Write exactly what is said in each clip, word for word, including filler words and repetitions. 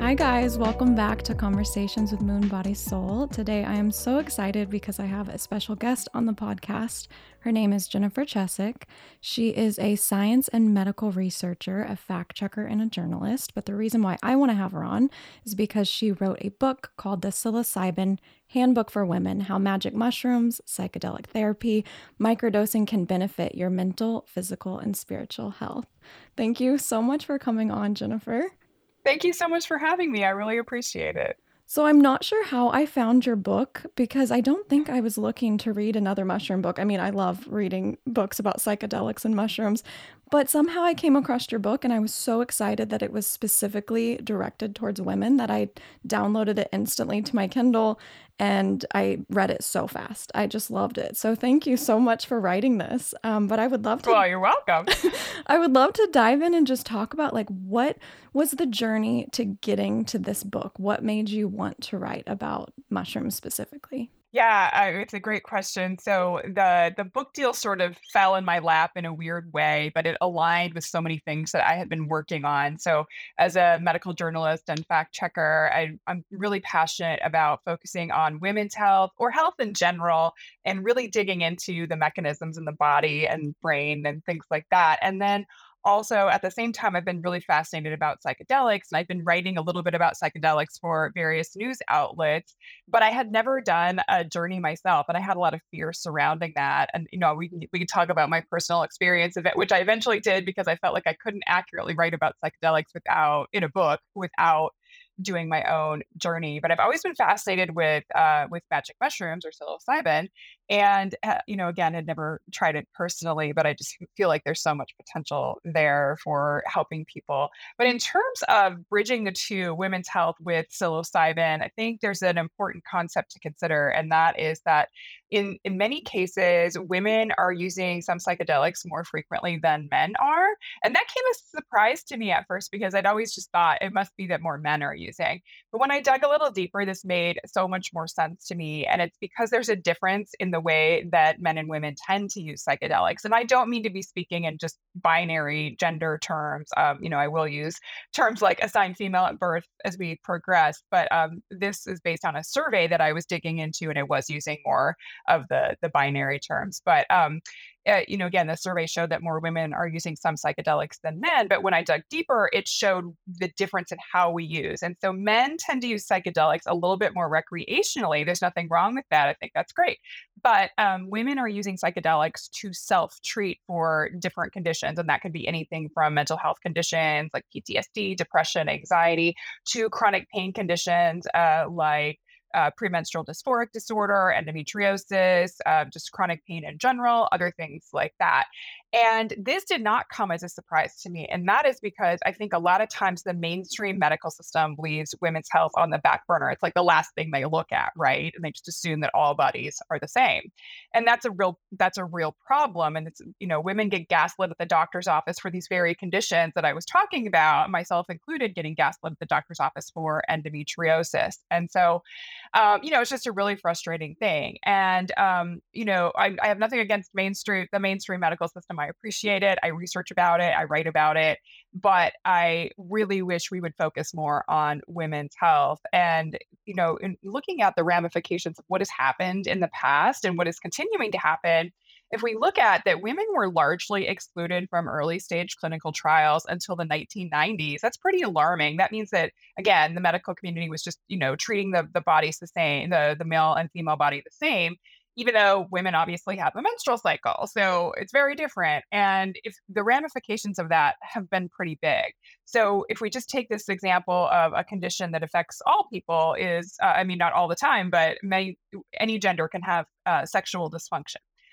Hi guys, welcome back to Conversations with Moon Body Soul. Today I am so excited because I have a special guest on the podcast. Her name is Jennifer Chesick. She is a science and medical researcher, a fact checker, and a journalist. But the reason why I want to have her on is because she wrote a book called The Psilocybin Handbook for Women: How Magic Mushrooms, Psychedelic Therapy, Microdosing Can Benefit Your Mental, Physical, and Spiritual Health. Thank you so much for coming on, Jennifer. Thank you so much for having me. I really appreciate it. So I'm not sure how I found your book because I don't think I was looking to read another mushroom book. I mean, I love reading books about psychedelics and mushrooms, but somehow I came across your book and I was so excited that it was specifically directed towards women that I downloaded it instantly to my Kindle and I read it so fast. I just loved it. So thank you so much for writing this. Um, but I would love to. Well, you're welcome. I would love to dive in and just talk about like what was the journey to getting to this book? What made you want to write about mushrooms specifically? Yeah, uh, it's a great question. So the the book deal sort of fell in my lap in a weird way, but it aligned with so many things that I had been working on. So as a medical journalist and fact checker, I, I'm really passionate about focusing on women's health or health in general, and really digging into the mechanisms in the body and brain and things like that. And then also, at the same time, I've been really fascinated about psychedelics, and I've been writing a little bit about psychedelics for various news outlets, but I had never done a journey myself, and I had a lot of fear surrounding that. And you know, we can we can talk about my personal experience of it, which I eventually did because I felt like I couldn't accurately write about psychedelics without in a book without doing my own journey. But I've always been fascinated with uh, with magic mushrooms or psilocybin, and uh, you know, again, had never tried it personally, but I just feel like there's so much potential there for helping people. But in terms of bridging the two, women's health with psilocybin, I think there's an important concept to consider, and that is that in in many cases, women are using some psychedelics more frequently than men are, and that came as a surprise to me at first because I'd always just thought it must be that more men are using. But when I dug a little deeper, this made so much more sense to me. And it's because there's a difference in the way that men and women tend to use psychedelics. And I don't mean to be speaking in just binary gender terms. Um, you know, I will use terms like assigned female at birth as we progress. But um, this is based on a survey that I was digging into, and it was using more of the, the binary terms. But um, uh, you know, again, the survey showed that more women are using some psychedelics than men. But when I dug deeper, it showed the difference in how we use. And so men tend to use psychedelics a little bit more recreationally. There's nothing wrong with that. I think that's great. But um, women are using psychedelics to self-treat for different conditions. And that could be anything from mental health conditions like P T S D, depression, anxiety, to chronic pain conditions uh, like uh, premenstrual dysphoric disorder, endometriosis, uh, just chronic pain in general, other things like that. And this did not come as a surprise to me. And that is because I think a lot of times the mainstream medical system leaves women's health on the back burner. It's like the last thing they look at, right? And they just assume that all bodies are the same. And that's a real that's a real problem. And it's, you know, women get gaslit at the doctor's office for these very conditions that I was talking about, myself included, getting gaslit at the doctor's office for endometriosis. And so um, you know, it's just a really frustrating thing. And, um, you know, I, I have nothing against mainstream, the mainstream medical system. I appreciate it. I research about it. I write about it. But I really wish we would focus more on women's health. And, you know, in looking at the ramifications of what has happened in the past and what is continuing to happen, if we look at that, women were largely excluded from early stage clinical trials until the nineteen nineties. That's pretty alarming. That means that, again, the medical community was just, you know, treating the, the bodies the same, the, the male and female body the same, even though women obviously have a menstrual cycle. So it's very different. And if the ramifications of that have been pretty big. So if we just take this example of a condition that affects all people is, uh, I mean, not all the time, but many, any gender can have uh, sexual dysfunction.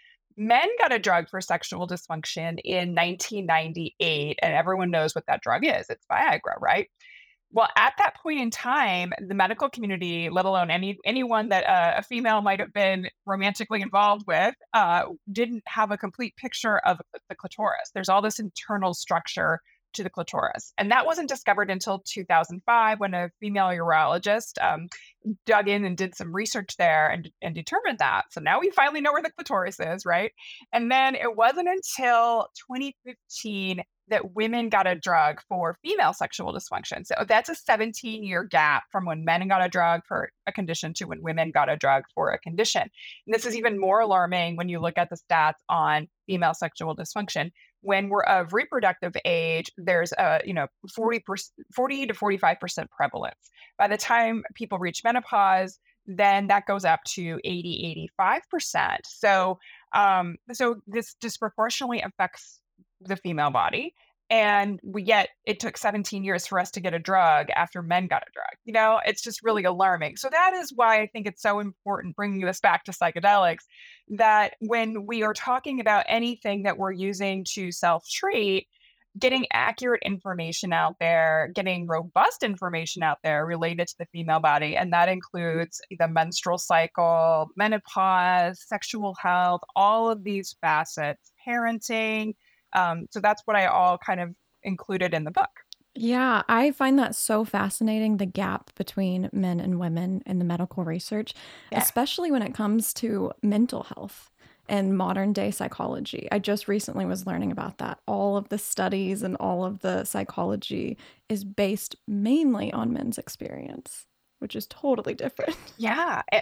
Men got a drug for sexual dysfunction in nineteen ninety-eight, and everyone knows what that drug is. It's Viagra, right? Well, at that point in time, the medical community, let alone any anyone that uh, a female might have been romantically involved with, uh, didn't have a complete picture of the clitoris. There's all this internal structure to the clitoris. And that wasn't discovered until two thousand five when a female urologist um, dug in and did some research there and, and determined that. So now we finally know where the clitoris is, right? And then it wasn't until twenty fifteen that women got a drug for female sexual dysfunction. So that's a seventeen year gap from when men got a drug for a condition to when women got a drug for a condition. And this is even more alarming when you look at the stats on female sexual dysfunction. When we're of reproductive age, there's a, you know, forty, forty to forty-five percent prevalence. By the time people reach menopause, then that goes up to eighty, eighty-five percent. So, um, so this disproportionately affects the female body. And we yet it took seventeen years for us to get a drug after men got a drug. You know, it's just really alarming. So that is why I think it's so important, bringing this back to psychedelics, that when we are talking about anything that we're using to self-treat, getting accurate information out there, getting robust information out there related to the female body. And that includes the menstrual cycle, menopause, sexual health, all of these facets, parenting. Um, so that's what I all kind of included in the book. Yeah, I find that so fascinating, the gap between men and women in the medical research, Yeah. especially when it comes to mental health and modern day psychology. I just recently was learning about that. All of the studies and all of the psychology is based mainly on men's experience, which is totally different. Yeah. It,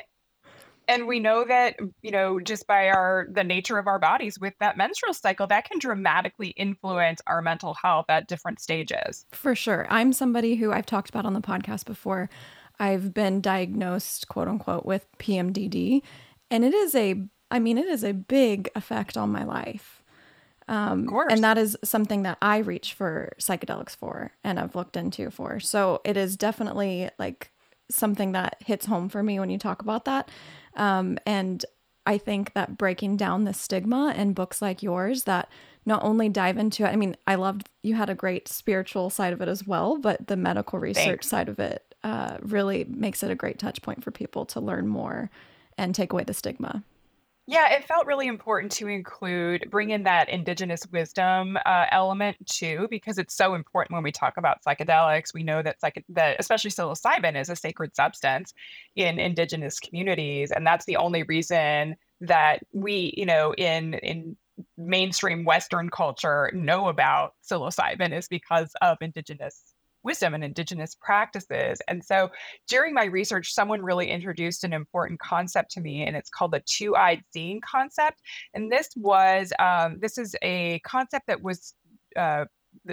And we know that, you know, just by our the nature of our bodies with that menstrual cycle, that can dramatically influence our mental health at different stages. For sure. I'm somebody who I've talked about on the podcast before. I've been diagnosed, quote unquote, with P M D D. And it is a, I mean, it is a big effect on my life. Um, of course. And that is something that I reach for psychedelics for and I've looked into for. So it is definitely like something that hits home for me when you talk about that. Um, and I think that breaking down the stigma in books like yours that not only dive into it, I mean, I loved, you had a great spiritual side of it as well, but the medical research Thanks. side of it uh, really makes it a great touch point for people to learn more and take away the stigma. Yeah, it felt really important to include, bring in that indigenous wisdom uh, element too, because it's so important when we talk about psychedelics. We know that, psych- that especially psilocybin is a sacred substance in indigenous communities. And that's the only reason that we, you know, in, in mainstream Western culture know about psilocybin is because of indigenous wisdom and indigenous practices. And so during my research, someone really introduced an important concept to me, and it's called the two-eyed seeing concept. And this was, um, this is a concept that was uh,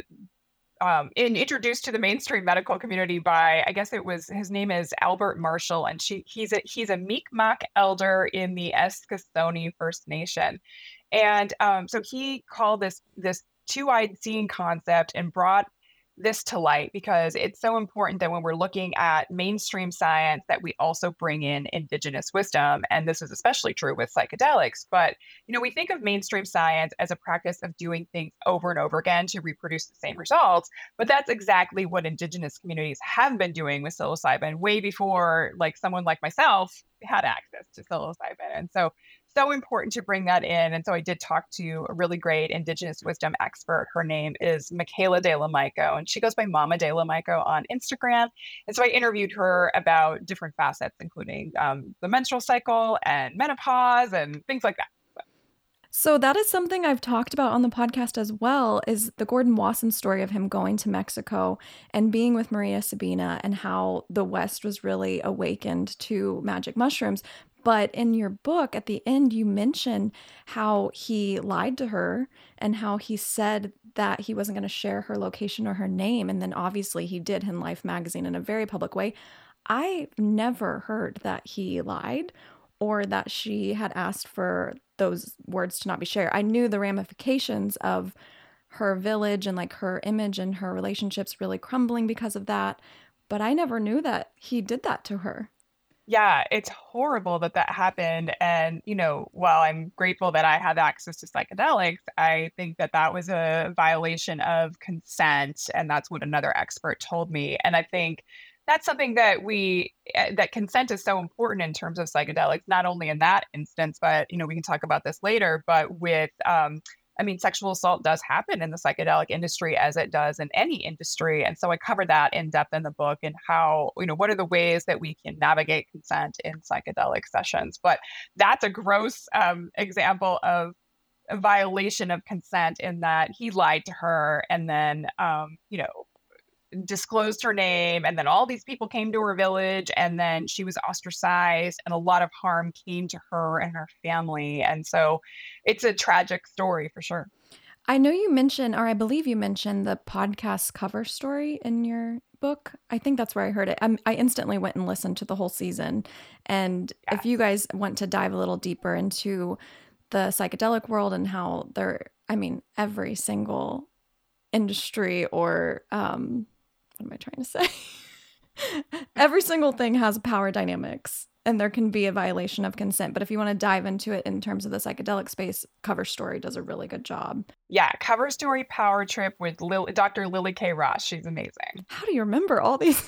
um, in, introduced to the mainstream medical community by, I guess it was, his name is Albert Marshall, and she, he's a, he's a Mi'kmaq elder in the Eskasoni First Nation. And um, so he called this, this two-eyed seeing concept and brought this to light because it's so important that when we're looking at mainstream science that we also bring in indigenous wisdom. And this is especially true with psychedelics. But, you know, we think of mainstream science as a practice of doing things over and over again to reproduce the same results. But that's exactly what indigenous communities have been doing with psilocybin way before, like, someone like myself had access to psilocybin. And so So important to bring that in. And so I did talk to a really great indigenous wisdom expert. Her name is Michaela De La Mico, and she goes by Mama De La Mico on Instagram. And so I interviewed her about different facets, including um, the menstrual cycle and menopause and things like that. So that is something I've talked about on the podcast as well, is the Gordon Wasson story of him going to Mexico and being with Maria Sabina and how the West was really awakened to magic mushrooms. But in your book, at the end, you mention how he lied to her and how he said that he wasn't going to share her location or her name. And then obviously he did in Life magazine in a very public way. I've never heard that he lied or that she had asked for those words to not be shared. I knew the ramifications of her village and like her image and her relationships really crumbling because of that. But I never knew that he did that to her. Yeah, it's horrible that that happened. And, you know, while I'm grateful that I have access to psychedelics, I think that that was a violation of consent. And that's what another expert told me. And I think that's something that we, eh, that consent is so important in terms of psychedelics, not only in that instance, but, you know, we can talk about this later, but with, um, I mean, sexual assault does happen in the psychedelic industry as it does in any industry. And so I cover that in depth in the book and how, you know, what are the ways that we can navigate consent in psychedelic sessions. But that's a gross um, example of a violation of consent in that he lied to her and then, um, you know, disclosed her name, and then all these people came to her village, and then she was ostracized, and a lot of harm came to her and her family. And so it's a tragic story for sure. I know you mentioned, or I believe you mentioned, the podcast cover story in your book. I think that's where I heard it. I'm, I instantly went and listened to the whole season. And Yes. if you guys want to dive a little deeper into the psychedelic world and how they're, I mean, every single industry or, um, what am I trying to say? Every single thing has power dynamics, and there can be a violation of consent. But if you want to dive into it in terms of the psychedelic space, Cover Story does a really good job. Yeah, Cover Story Power Trip with Lil- Doctor Lily K. Ross. She's amazing. How do you remember all these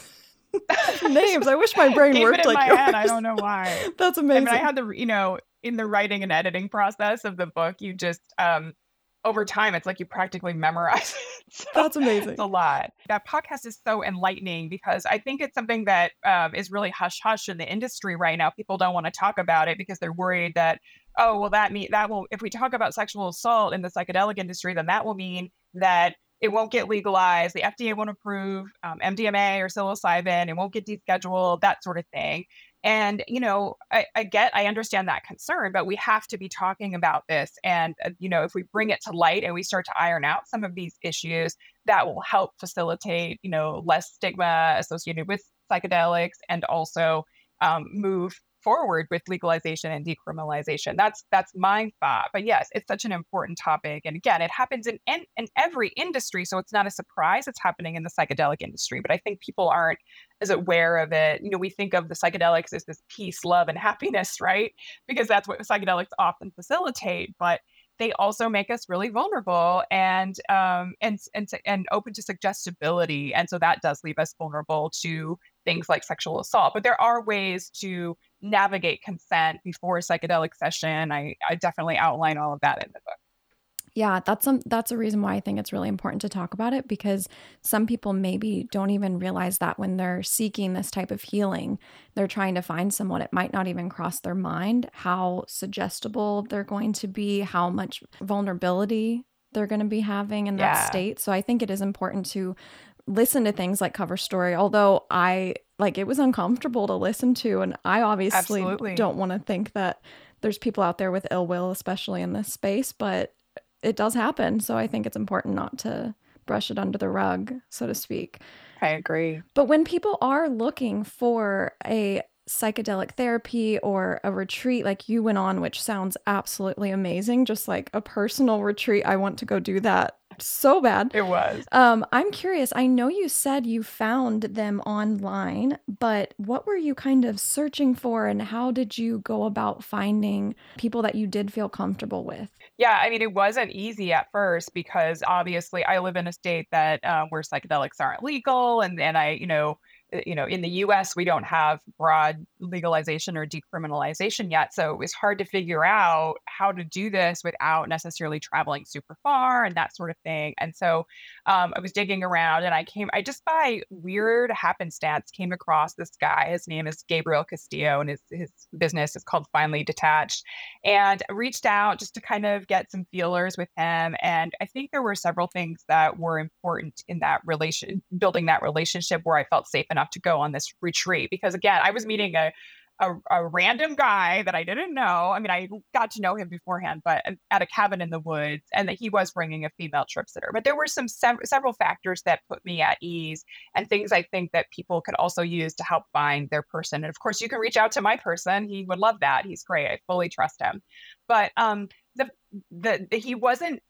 names? I wish my brain Keep worked it in like my yours. head. I don't know why. That's I amazing. mean, I had the, you know, in the writing and editing process of the book, you just, um, over time, it's like you practically memorize it. So That's amazing. It's a lot. That podcast is so enlightening because I think it's something that um, is really hush hush in the industry right now. People don't want to talk about it because they're worried that, oh, well, that mean that will, if we talk about sexual assault in the psychedelic industry, then that will mean that it won't get legalized. The F D A won't approve um, M D M A or psilocybin. It won't get descheduled, that sort of thing. And, you know, I, I get, I understand that concern, but we have to be talking about this. And, uh, you know, if we bring it to light and we start to iron out some of these issues, that will help facilitate, you know, less stigma associated with psychedelics and also um, move forward with legalization and decriminalization. That's that's my thought. But yes, it's such an important topic. And again, it happens in, in in every industry. So it's not a surprise it's happening in the psychedelic industry. But I think people aren't as aware of it. You know, we think of the psychedelics as this peace, love, and happiness, right? Because that's what psychedelics often facilitate. But they also make us really vulnerable and um, and and and open to suggestibility. And so that does leave us vulnerable to things like sexual assault. But there are ways to navigate consent before a psychedelic session. I, I definitely outline all of that in the book. Yeah, that's some that's a reason why I think it's really important to talk about it, because some people maybe don't even realize that when they're seeking this type of healing, they're trying to find someone. It might not even cross their mind how suggestible they're going to be, how much vulnerability they're going to be having in that Yeah. state. So I think it is important to listen to things like Cover Story, although I like it was uncomfortable to listen to. And I obviously Absolutely. don't want to think that there's people out there with ill will, especially in this space, but it does happen. So I think it's important not to brush it under the rug, so to speak. I agree. But when people are looking for a psychedelic therapy or a retreat like you went on, which sounds absolutely amazing, just like a personal retreat, I want to go do that so bad. It was. Um, I'm curious. I know you said you found them online, but what were you kind of searching for, and how did you go about finding people that you did feel comfortable with? Yeah, I mean, it wasn't easy at first because obviously I live in a state that uh, where psychedelics aren't legal, and and I, you know, uh, you know, in the U S we don't have broad legalization or decriminalization yet, so it was hard to figure out how to do this without necessarily traveling super far and that sort of thing. And so um, I was digging around, and I came, I just by weird happenstance came across this guy. His name is Gabriel Castillo, and his his business is called Finally Detached. And I reached out just to kind of get some feelers with him. And I think there were several things that were important in that relation, building that relationship where I felt safe enough to go on this retreat. Because again, I was meeting a, a, a random guy that I didn't know. I mean, I got to know him beforehand, but at a cabin in the woods, and that he was bringing a female trip sitter. But there were some sev- several factors that put me at ease, and things I think that people could also use to help find their person. And of course, you can reach out to my person. He would love that. He's great. I fully trust him. But um, the, the the he wasn't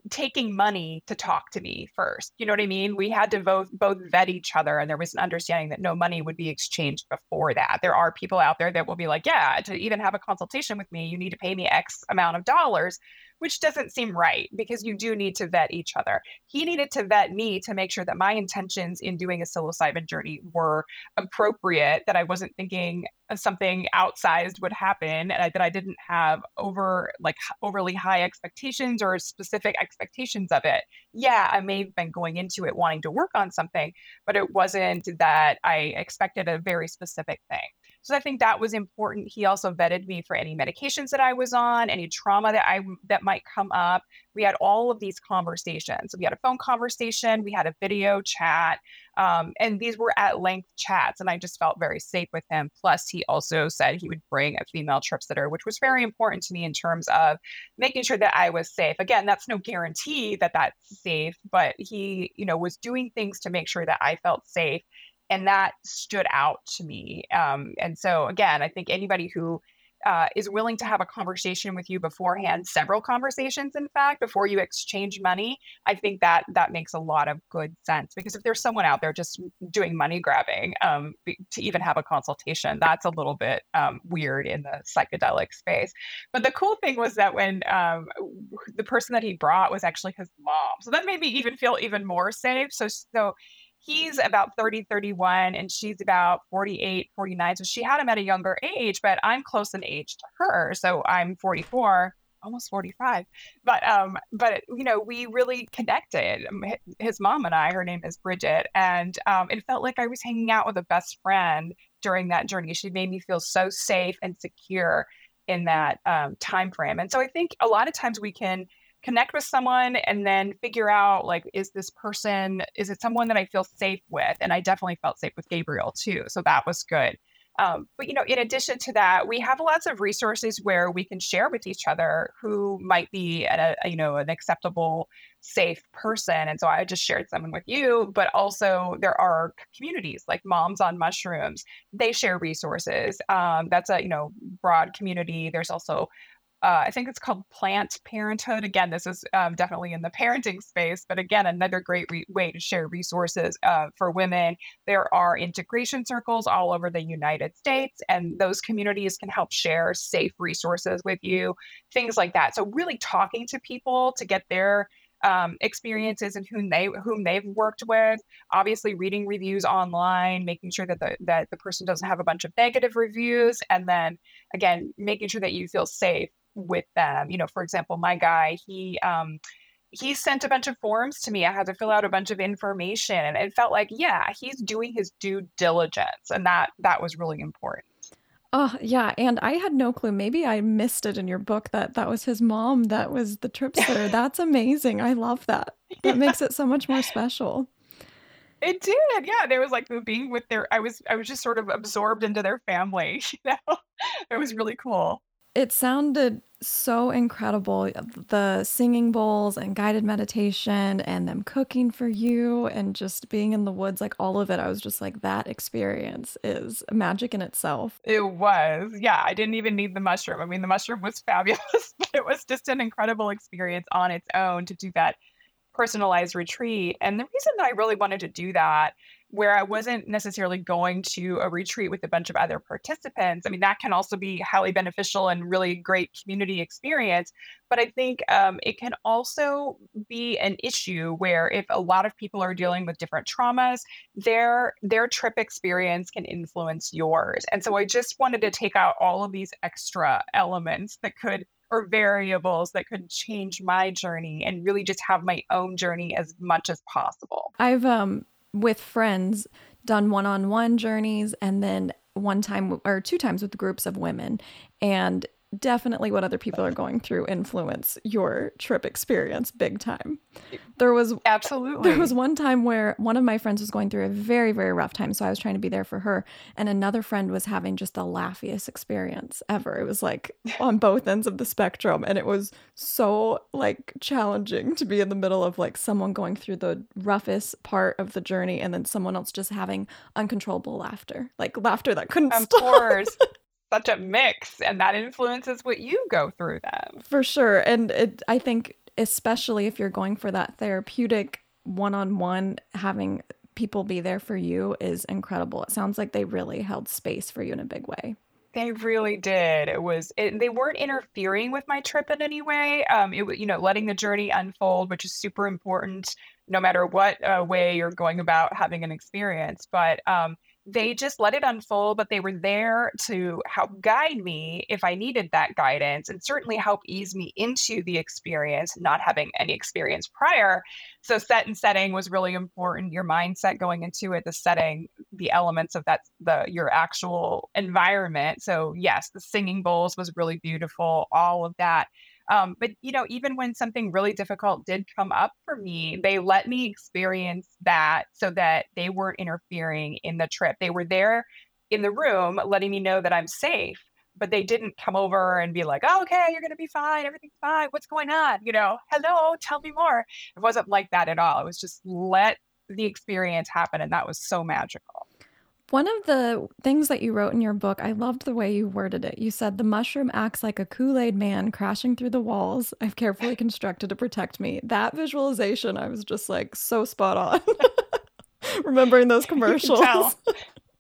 taking money to talk to me first. You know what I mean? We had to both both vet each other, and there was an understanding that no money would be exchanged before that. There are people out there that will be like, yeah, to even have a consultation with me, you need to pay me X amount of dollars, which doesn't seem right because you do need to vet each other. He needed to vet me to make sure that my intentions in doing a psilocybin journey were appropriate, that I wasn't thinking something outsized would happen, and I, that I didn't have over like overly high expectations or specific expectations of it. Yeah, I may have been going into it wanting to work on something, but it wasn't that I expected a very specific thing. So I think that was important. He also vetted me for any medications that I was on, any trauma that I that might come up. We had all of these conversations. So we had a phone conversation, we had a video chat, um, and these were at length chats. And I just felt very safe with him. Plus, he also said he would bring a female trip sitter, which was very important to me in terms of making sure that I was safe. Again, that's no guarantee that that's safe, but he, you know, was doing things to make sure that I felt safe. And that stood out to me. Um, and so, again, I think anybody who uh, is willing to have a conversation with you beforehand, several conversations, in fact, before you exchange money, I think that that makes a lot of good sense. Because if there's someone out there just doing money grabbing um, to even have a consultation, that's a little bit um, weird in the psychedelic space. But the cool thing was that when um, the person that he brought was actually his mom. So that made me even feel even more safe. So, so he's about thirty, thirty-one, and she's about forty-eight, forty-nine. So she had him at a younger age, but I'm close in age to her. So I'm forty-four, almost forty-five. But, um, but you know, we really connected. His mom and I, her name is Bridget, and um, it felt like I was hanging out with a best friend during that journey. She made me feel so safe and secure in that um, time frame. And so I think a lot of times we can connect with someone and then figure out, like, is this person, is it someone that I feel safe with? And I definitely felt safe with Gabriel too. So that was good. Um, but, you know, in addition to that, we have lots of resources where we can share with each other who might be at a, you know, an acceptable, safe person. And so I just shared someone with you, but also there are communities like Moms on Mushrooms. They share resources. Um, that's a, you know, broad community. There's also Uh, I think it's called Plant Parenthood. Again, this is um, definitely in the parenting space, but again, another great re- way to share resources uh, for women. There are integration circles all over the United States, and those communities can help share safe resources with you, things like that. So really talking to people to get their um, experiences and whom they whom they've worked with. Obviously, reading reviews online, making sure that the that the person doesn't have a bunch of negative reviews, and then again, making sure that you feel safe with them. You know, for example, my guy, he um he sent a bunch of forms to me. I had to fill out a bunch of information, and it felt like, yeah, he's doing his due diligence, and that that was really important. Oh, yeah, and I had no clue. Maybe I missed it in your book that that was his mom that was the trip sitter. That's amazing. I love that. That Yeah, makes it so much more special. it did. Yeah, there was like the being with their. I was I was just sort of absorbed into their family. You know, it was really cool. It sounded so incredible. The singing bowls and guided meditation and them cooking for you and just being in the woods, like all of it. I was just like, that experience is magic in itself. It was. Yeah, I didn't even need the mushroom. I mean, the mushroom was fabulous, but it was just an incredible experience on its own to do that personalized retreat. And the reason that I really wanted to do that, where I wasn't necessarily going to a retreat with a bunch of other participants, I mean, that can also be highly beneficial and really great community experience. But I think um, it can also be an issue where if a lot of people are dealing with different traumas, their their trip experience can influence yours. And so I just wanted to take out all of these extra elements that could or variables that could change my journey and really just have my own journey as much as possible. I've, um, with friends, done one-on-one journeys and then one time or two times with groups of women. And definitely what other people are going through influence your trip experience big time. There was Absolutely. there was one time where one of my friends was going through a very, very rough time. So I was trying to be there for her. And another friend was having just the laughiest experience ever. It was like on both ends of the spectrum. And it was so like challenging to be in the middle of like someone going through the roughest part of the journey and then someone else just having uncontrollable laughter, like laughter that couldn't Of stop. course. Such a mix, and that influences what you go through then. For sure. And it, I think especially if you're going for that therapeutic one-on-one, having people be there for you is incredible. It sounds like they really held space for you in a big way. They really did. It was it, they weren't interfering with my trip in any way. Um, it was, you know, letting the journey unfold, which is super important, no matter what uh, way you're going about having an experience. But um, they just let it unfold, but they were there to help guide me if I needed that guidance, and certainly help ease me into the experience, not having any experience prior. So set and setting was really important. Your mindset going into it, the setting, the elements of that, the your actual environment. So yes, the singing bowls was really beautiful, all of that. Um, but you know, even when something really difficult did come up for me, they let me experience that so that they weren't interfering in the trip. They were there in the room letting me know that I'm safe, but they didn't come over and be like, oh, okay, you're going to be fine. Everything's fine. What's going on? You know, hello, tell me more. It wasn't like that at all. It was just let the experience happen. And that was so magical. One of the things that you wrote in your book, I loved the way you worded it. You said, the mushroom acts like a Kool-Aid man crashing through the walls I've carefully constructed to protect me. That visualization, I was just like so spot on. Remembering those commercials. You can tell.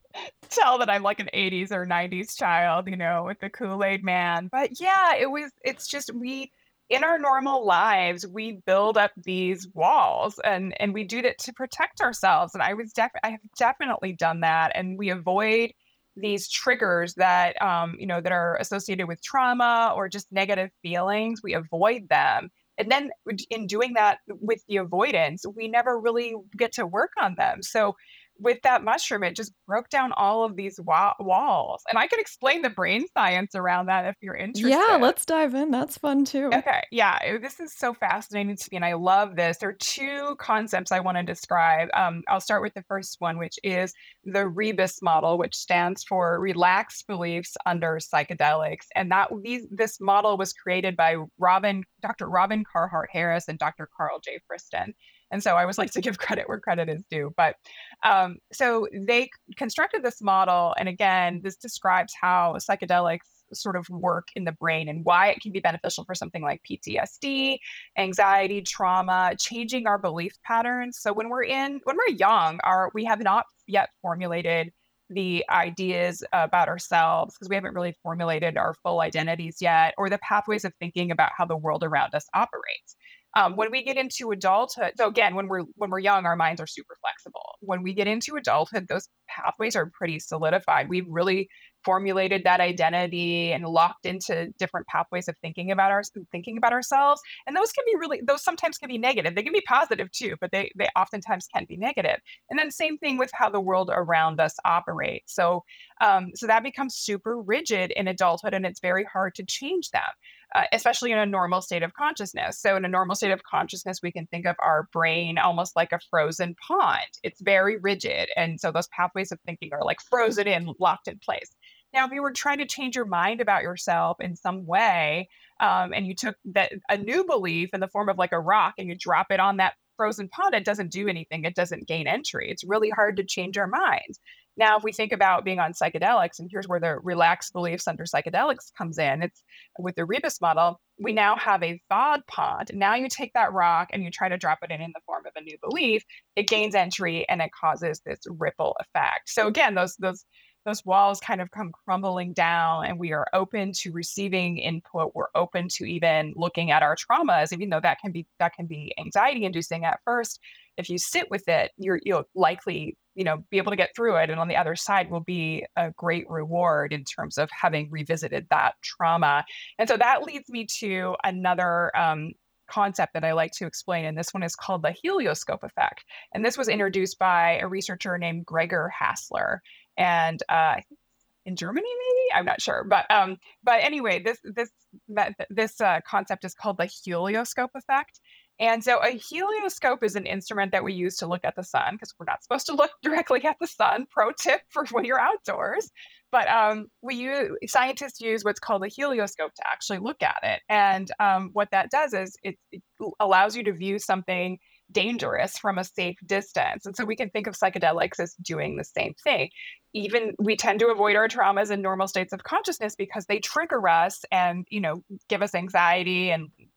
tell that I'm like an eighties or nineties child, you know, with the Kool-Aid man. But yeah, it was, it's just, we, in our normal lives, we build up these walls, and, and we do that to protect ourselves. And I was def- I have definitely done that. And we avoid these triggers that, um, you know, that are associated with trauma or just negative feelings. We avoid them. And then in doing that with the avoidance, we never really get to work on them. So with that mushroom, it just broke down all of these wa- walls. And I could explain the brain science around that if you're interested. Yeah, let's dive in. That's fun too. Okay. Yeah. it- This is so fascinating to me. And I love this. There are two concepts I want to describe. Um, I'll start with the first one, which is the Rebus model, which stands for relaxed beliefs under psychedelics. And that these this model was created by Robin, Doctor Robin Carhart Harris and Doctor Carl J. Friston. And so I always like to give credit where credit is due. But um, so they constructed this model. And again, this describes how psychedelics sort of work in the brain and why it can be beneficial for something like P T S D, anxiety, trauma, changing our belief patterns. So when we're in, when we're young, our we have not yet formulated the ideas about ourselves because we haven't really formulated our full identities yet, or the pathways of thinking about how the world around us operates. Um, when we get into adulthood, so again, when we're when we're young, our minds are super flexible. When we get into adulthood, those pathways are pretty solidified. We've really formulated that identity and locked into different pathways of thinking about our thinking about ourselves. And those can be really, those sometimes can be negative. They can be positive too, but they they oftentimes can be negative. And then same thing with how the world around us operates. So um, so that becomes super rigid in adulthood, and it's very hard to change them. Uh, especially in a normal state of consciousness. So in a normal state of consciousness, we can think of our brain almost like a frozen pond. It's very rigid. And so those pathways of thinking are like frozen in, locked in place. Now, if you were trying to change your mind about yourself in some way, um, and you took that a new belief in the form of like a rock and you drop it on that frozen pond, it doesn't do anything. It doesn't gain entry. It's really hard to change our minds. Now, if we think about being on psychedelics, and here's where the relaxed beliefs under psychedelics comes in, it's with the Rebus model, we now have a thawed pond. Now you take that rock and you try to drop it in in the form of a new belief, it gains entry and it causes this ripple effect. So again, those those those walls kind of come crumbling down, and we are open to receiving input. We're open to even looking at our traumas, even though that can be that can be anxiety inducing at first. If you sit with it, you're you'll likely, you know, be able to get through it. And on the other side will be a great reward in terms of having revisited that trauma. And so that leads me to another um, concept that I like to explain. And this one is called the helioscope effect. And this was introduced by a researcher named Gregor Hassler. And uh, I think in Germany, maybe, I'm not sure, but um, but anyway, this this this uh, concept is called the helioscope effect. And so a helioscope is an instrument that we use to look at the sun, because we're not supposed to look directly at the sun. Pro tip for when you're outdoors. But um, we use, scientists use what's called a helioscope to actually look at it. And um, what that does is it, it allows you to view something dangerous from a safe distance. And so we can think of psychedelics as doing the same thing. Even we tend to avoid our traumas in normal states of consciousness because they trigger us and, you know, give us anxiety and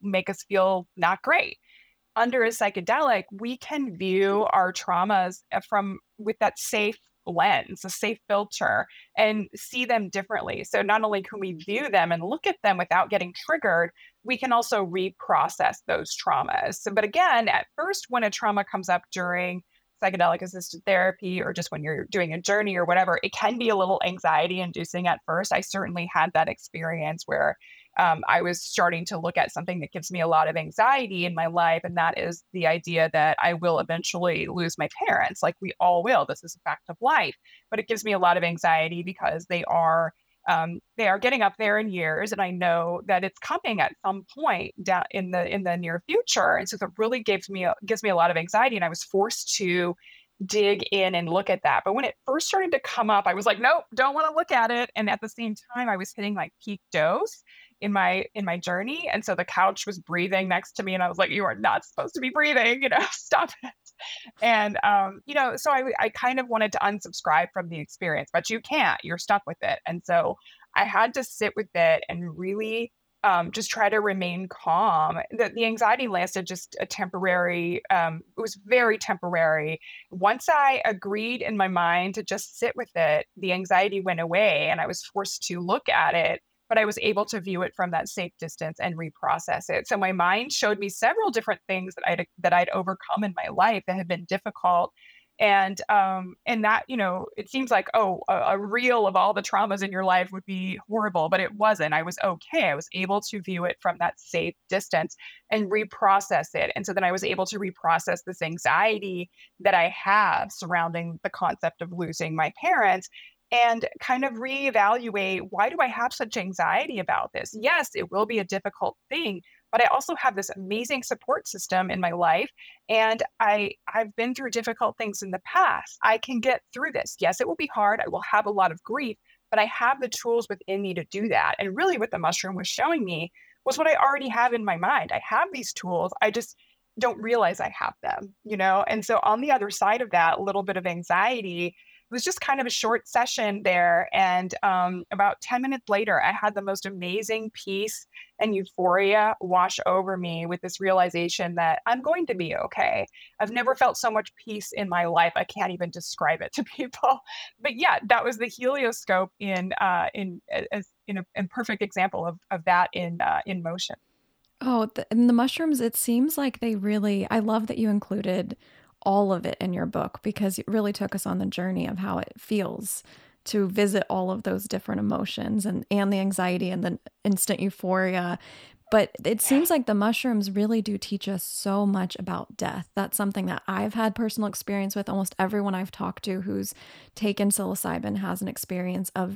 make us feel not great. Under a psychedelic, we can view our traumas uh, from with that safe lens, a safe filter, and see them differently. So not only can we view them and look at them without getting triggered, we can also reprocess those traumas. So, but again, at first, when a trauma comes up during psychedelic assisted therapy or just when you're doing a journey or whatever, it can be a little anxiety inducing at first. I certainly had that experience where um, I was starting to look at something that gives me a lot of anxiety in my life. And that is the idea that I will eventually lose my parents. Like we all will. This is a fact of life. But it gives me a lot of anxiety because they are um, they are getting up there in years, and I know that it's coming at some point down in the in the near future. And so that really gives me a, gives me a lot of anxiety, and I was forced to dig in and look at that. But when it first started to come up, I was like, nope, don't want to look at it. And at the same time, I was hitting like peak dose in my in my journey, and so the couch was breathing next to me, and I was like, you are not supposed to be breathing, you know, stop it. And, um, you know, so I, I kind of wanted to unsubscribe from the experience, but you can't, you're stuck with it. And so I had to sit with it and really um, just try to remain calm. The, the anxiety lasted just a temporary, um, it was very temporary. Once I agreed in my mind to just sit with it, the anxiety went away and I was forced to look at it, but I was able to view it from that safe distance and reprocess it. So my mind showed me several different things that I'd that I'd overcome in my life that had been difficult. And um, and that, you know, it seems like, oh, a, a reel of all the traumas in your life would be horrible, but it wasn't. I was okay. I was able to view it from that safe distance and reprocess it. And so then I was able to reprocess this anxiety that I have surrounding the concept of losing my parents and kind of reevaluate, why do I have such anxiety about this? Yes, it will be a difficult thing, but I also have this amazing support system in my life. And I, I've been through difficult things in the past. I can get through this. Yes, it will be hard. I will have a lot of grief, but I have the tools within me to do that. And really what the mushroom was showing me was what I already have in my mind. I have these tools. I just don't realize I have them, you know? And so on the other side of that, a little bit of anxiety, it was just kind of a short session there. And um, about ten minutes later, I had the most amazing peace and euphoria wash over me with this realization that I'm going to be okay. I've never felt so much peace in my life. I can't even describe it to people. But yeah, that was the helioscope in uh, in as in a in perfect example of of that in uh, in motion. Oh, the, and the mushrooms, it seems like they really, I love that you included all of it in your book because it really took us on the journey of how it feels to visit all of those different emotions and, and the anxiety and the instant euphoria. But it seems like the mushrooms really do teach us so much about death. That's something that I've had personal experience with. Almost everyone I've talked to who's taken psilocybin has an experience of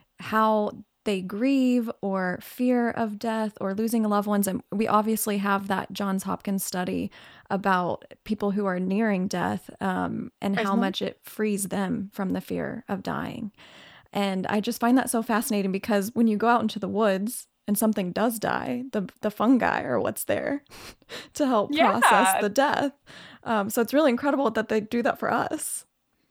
how they grieve or fear of death or losing loved ones. And we obviously have that Johns Hopkins study about people who are nearing death um, and how much it frees them from the fear of dying. And I just find that so fascinating because when you go out into the woods and something does die, the the fungi are what's there to help Yeah. process the death. Um, so it's really incredible that they do that for us.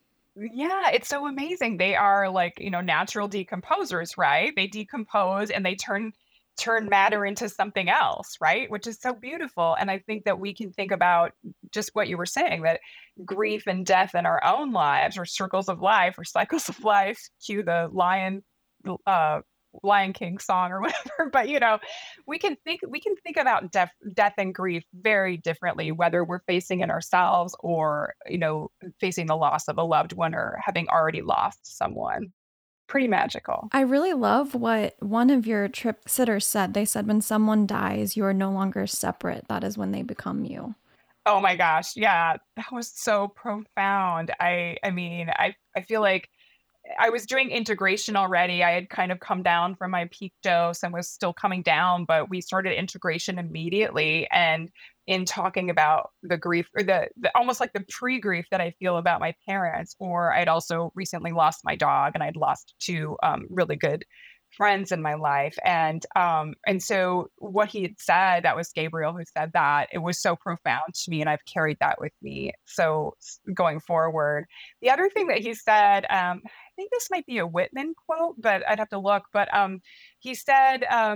Yeah, it's so amazing. They are like, you know, natural decomposers, right? They decompose and they turn turn matter into something else, right? Which is so beautiful. And I think that we can think about just what you were saying, that grief and death in our own lives or circles of life or cycles of life, cue the lion uh Lion King song or whatever, but you know, we can think we can think about death, death and grief very differently, whether we're facing it ourselves or you know, facing the loss of a loved one or having already lost someone. Pretty magical. I really love what one of your trip sitters said. They said, when someone dies, you are no longer separate. That is when they become you. Oh my gosh, yeah, that was so profound. I I mean, I I feel like I was doing integration already. I had kind of come down from my peak dose and was still coming down, but we started integration immediately. And in talking about the grief or the, the almost like the pre-grief that I feel about my parents, or I'd also recently lost my dog and I'd lost two um, really good friends in my life. And um, and so what he had said, that was Gabriel who said that, it was so profound to me and I've carried that with me. So going forward, the other thing that he said, um, I think this might be a Whitman quote, but I'd have to look. But um, he said, um,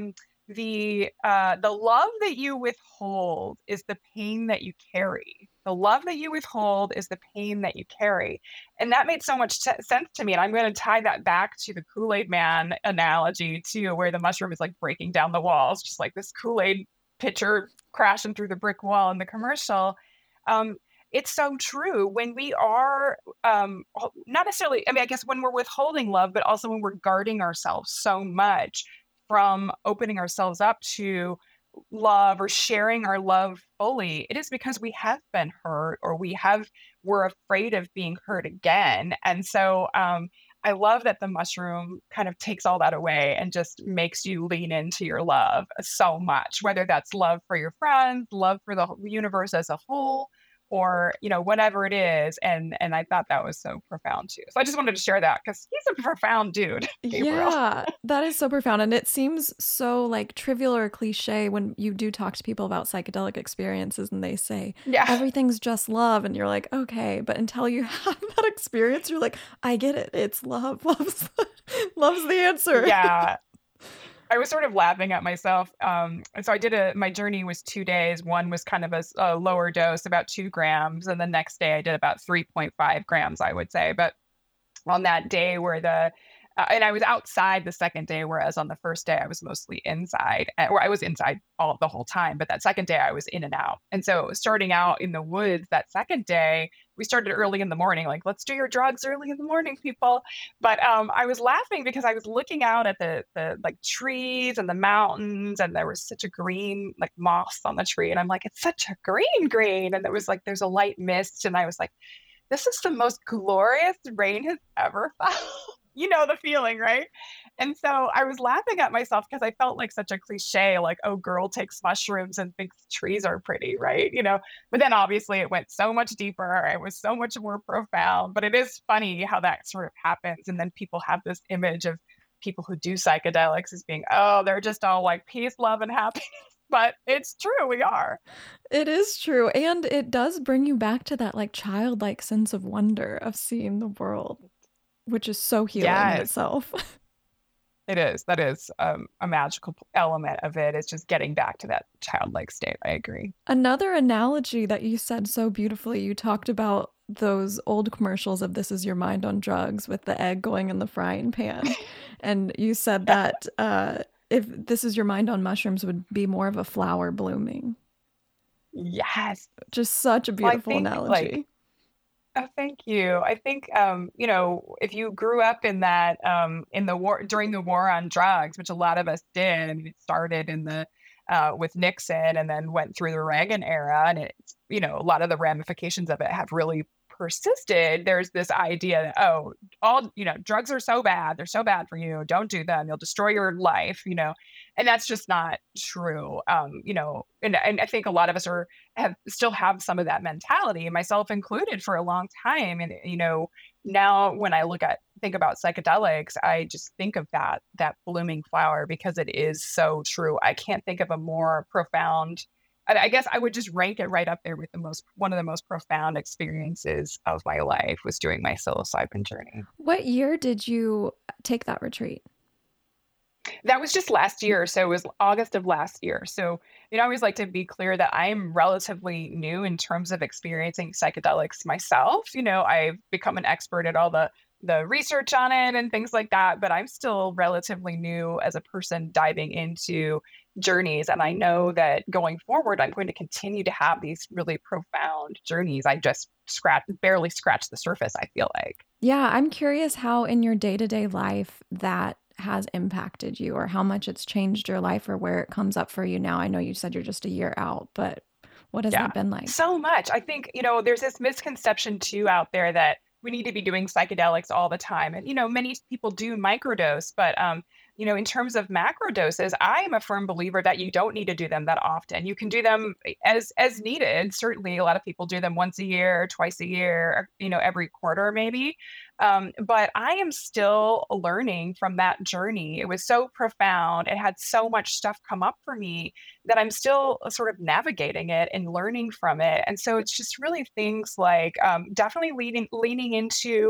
the uh, the love that you withhold is the pain that you carry. The love that you withhold is the pain that you carry. And that made so much se- sense to me. And I'm going to tie that back to the Kool-Aid Man analogy too, where the mushroom is like breaking down the walls, just like this Kool-Aid pitcher crashing through the brick wall in the commercial. Um, it's so true when we are um, not necessarily, I mean, I guess when we're withholding love, but also when we're guarding ourselves so much from opening ourselves up to love or sharing our love fully, it is because we have been hurt or we have we're afraid of being hurt again. And so um, I love that the mushroom kind of takes all that away and just makes you lean into your love so much, whether that's love for your friends, love for the universe as a whole, or, you know, whatever it is. And and I thought that was so profound too. So I just wanted to share that because he's a profound dude, Gabriel. Yeah, that is so profound. And it seems so like trivial or cliche when you do talk to people about psychedelic experiences and they say, Yeah. everything's just love. And you're like, okay. But until you have that experience, you're like, I get it. It's love. Love's, love's the answer. Yeah. I was sort of laughing at myself. Um, and so I did a, my journey was two days. One was kind of a, a lower dose, about two grams. And the next day I did about three point five grams, I would say. But on that day where the, uh, and I was outside the second day, whereas on the first day I was mostly inside, or I was inside all the whole time. But that second day I was in and out. And so starting out in the woods that second day, we started early in the morning, like, let's do your drugs early in the morning, people. But um, I was laughing because I was looking out at the, the like trees and the mountains, and there was such a green, like moss on the tree. And I'm like, it's such a green, green. And there was like, there's a light mist. And I was like, this is the most glorious rain has ever felt. You know the feeling, right? And so I was laughing at myself because I felt like such a cliche, like, oh, girl takes mushrooms and thinks trees are pretty, right? You know, but then obviously it went so much deeper. It was so much more profound. But it is funny how that sort of happens. And then people have this image of people who do psychedelics as being, oh, they're just all like peace, love, and happiness. But it's true, we are. It is true. And it does bring you back to that like childlike sense of wonder of seeing the world, which is so healing in Yes. itself. It is. That is um, a magical element of it. It's just getting back to that childlike state. I agree. Another analogy that you said so beautifully, you talked about those old commercials of This Is Your Mind on Drugs with the egg going in the frying pan. And you said that uh, if This Is Your Mind on mushrooms would be more of a flower blooming. Yes. Just such a beautiful well, think, analogy. Like, oh, thank you. I think, um, you know, if you grew up in that, um, in the war, during the war on drugs, which a lot of us did, I mean, it started in the, uh, with Nixon and then went through the Reagan era. And it's, you know, a lot of the ramifications of it have really persisted. There's this idea that, oh, all, you know, drugs are so bad. They're so bad for you. Don't do them. You'll destroy your life, you know, and that's just not true. Um, you know, and, and I think a lot of us are, have still have some of that mentality, myself included, for a long time. And, you know, now when I look at, think about psychedelics, I just think of that, that blooming flower, because it is so true. I can't think of a more profound, I guess I would just rank it right up there with the most, one of the most profound experiences of my life was doing my psilocybin journey. What year did you take that retreat? That was just last year. So it was August of last year. So, you know, I always like to be clear that I'm relatively new in terms of experiencing psychedelics myself. You know, I've become an expert at all the the research on it and things like that, but I'm still relatively new as a person diving into journeys. And I know that going forward, I'm going to continue to have these really profound journeys. I just scratch, barely scratched the surface, I feel like. Yeah, I'm curious how in your day-to-day life that has impacted you, or how much it's changed your life, or where it comes up for you now. I know you said you're just a year out, but what has yeah, that been like? So much. I think, you know, there's this misconception too out there that we need to be doing psychedelics all the time. And, you know, many people do microdose, but, um, you know, in terms of macro doses, I am a firm believer that you don't need to do them that often. You can do them as, as needed. Certainly a lot of people do them once a year, twice a year, you know, every quarter maybe. Um, but I am still learning from that journey. It was so profound. It had so much stuff come up for me that I'm still sort of navigating it and learning from it. And so it's just really things like um, definitely leading, leaning into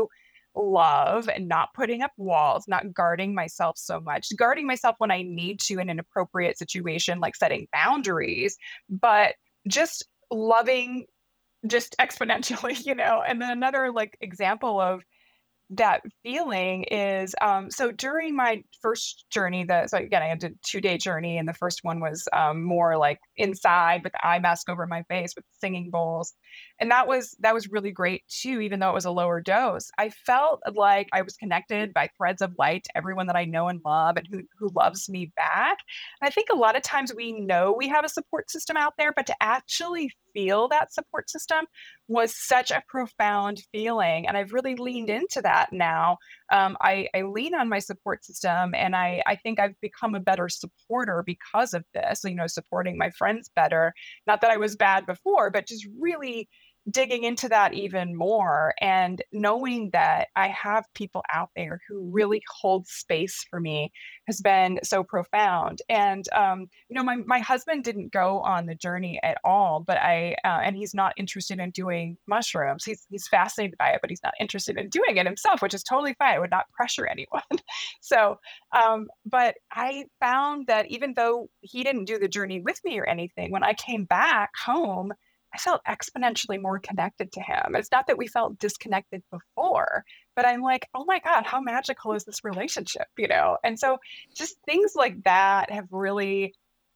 love and not putting up walls, not guarding myself so much, guarding myself when I need to in an appropriate situation, like setting boundaries, but just loving just exponentially, you know? And then another like example of that feeling is um so during my first journey, that so again I had a two-day journey, and the first one was um more like inside with the eye mask over my face with singing bowls, and that was that was really great too, even though it was a lower dose. I felt like I was connected by threads of light to everyone that I know and love and who who loves me back. And I think a lot of times we know we have a support system out there, but to actually feel that support system was such a profound feeling. And I've really leaned into that now. Um, I, I lean on my support system, and I, I think I've become a better supporter because of this, you know, supporting my friends better. Not that I was bad before, but just really digging into that even more and knowing that I have people out there who really hold space for me has been so profound. And um, you know, my my husband didn't go on the journey at all, but I uh, and he's not interested in doing mushrooms. He's he's fascinated by it, but he's not interested in doing it himself, which is totally fine. I would not pressure anyone. so, um, but I found that even though he didn't do the journey with me or anything, when I came back home, I felt exponentially more connected to him. It's not that we felt disconnected before, but I'm like, oh my God, how magical is this relationship, you know? And so just things like that have really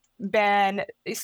been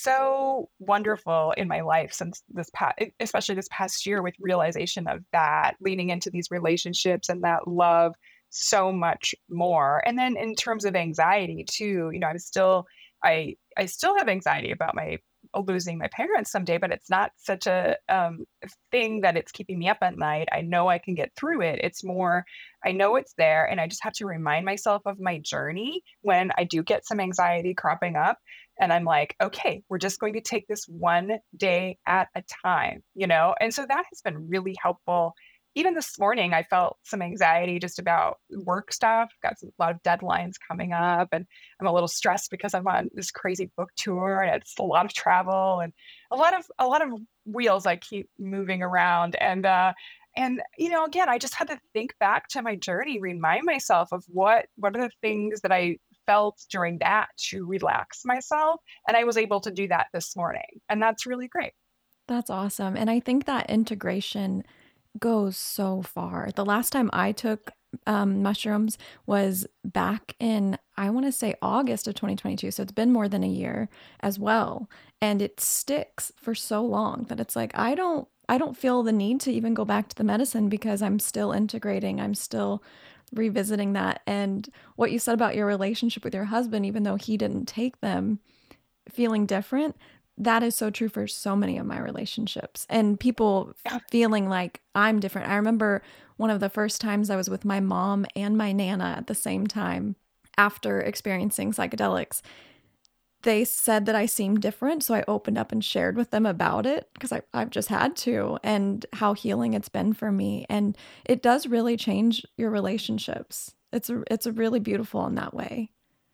so wonderful in my life since this past, especially this past year, with realization of that, leaning into these relationships and that love so much more. And then in terms of anxiety too, you know, I'm still, I, I still have anxiety about my losing my parents someday, but it's not such a um, thing that it's keeping me up at night. I know I can get through it. It's more, I know it's there, and I just have to remind myself of my journey when I do get some anxiety cropping up. And I'm like, okay, we're just going to take this one day at a time, you know? And so that has been really helpful. Even this morning, I felt some anxiety just about work stuff. Got some, a lot of deadlines coming up, and I'm a little stressed because I'm on this crazy book tour, and it's a lot of travel and a lot of a lot of wheels I keep moving around. And uh, and you know, again, I just had to think back to my journey, remind myself of what what are the things that I felt during that to relax myself, and I was able to do that this morning, and that's really great. That's awesome. And I think that integration goes so far. The last time I took um, mushrooms was back in, I want to say August of twenty twenty-two. So it's been more than a year as well. And it sticks for so long that it's like, I don't, I don't feel the need to even go back to the medicine because I'm still integrating. I'm still revisiting that. And what you said about your relationship with your husband, even though he didn't take them, feeling different, that is so true for so many of my relationships and people feeling like I'm different. I remember one of the first times I was with my mom and my Nana at the same time after experiencing psychedelics. They said that I seemed different, so I opened up and shared with them about it because I, I've just had to, and how healing it's been for me. And it does really change your relationships. It's a, it's a really beautiful in that way.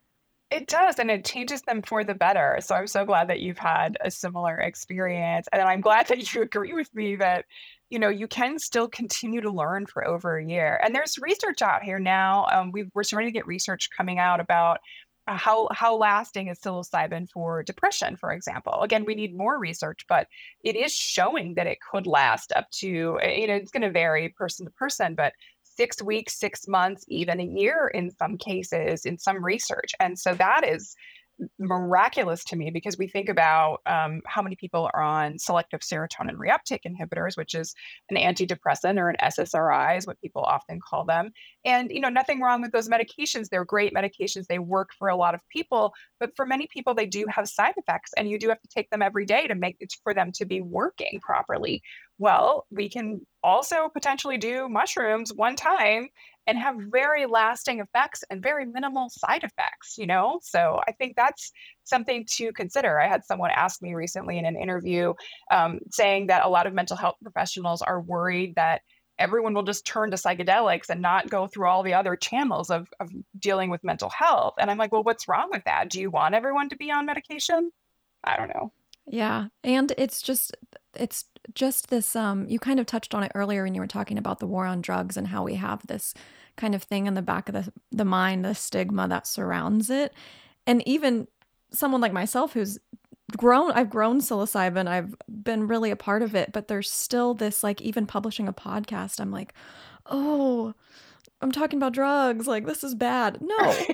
It does, and it changes them for the better. So I'm so glad that you've had a similar experience. And I'm glad that you agree with me that, you know, you can still continue to learn for over a year. And there's research out here now. Um, we we're starting to get research coming out about uh, how how lasting is psilocybin for depression, for example. Again, we need more research, but it is showing that it could last up to, you know, it's going to vary person to person, but six weeks, six months, even a year in some cases, in some research. And so that is miraculous to me because we think about um, how many people are on selective serotonin reuptake inhibitors, which is an antidepressant or an S S R I is what people often call them. And, you know, nothing wrong with those medications. They're great medications. They work for a lot of people, but for many people, they do have side effects and you do have to take them every day to make it for them to be working properly. Well, we can also potentially do mushrooms one time and have very lasting effects and very minimal side effects, you know? So I think that's something to consider. I had someone ask me recently in an interview um, saying that a lot of mental health professionals are worried that everyone will just turn to psychedelics and not go through all the other channels of, of dealing with mental health. And I'm like, well, what's wrong with that? Do you want everyone to be on medication? I don't know. Yeah. And it's just it's just this um you kind of touched on it earlier when you were talking about the war on drugs and how we have this kind of thing in the back of the the mind, the stigma that surrounds it. And even someone like myself who's grown I've grown psilocybin, I've been really a part of it, but there's still this, like, even publishing a podcast, I'm like, "Oh, I'm talking about drugs, like, this is bad." No.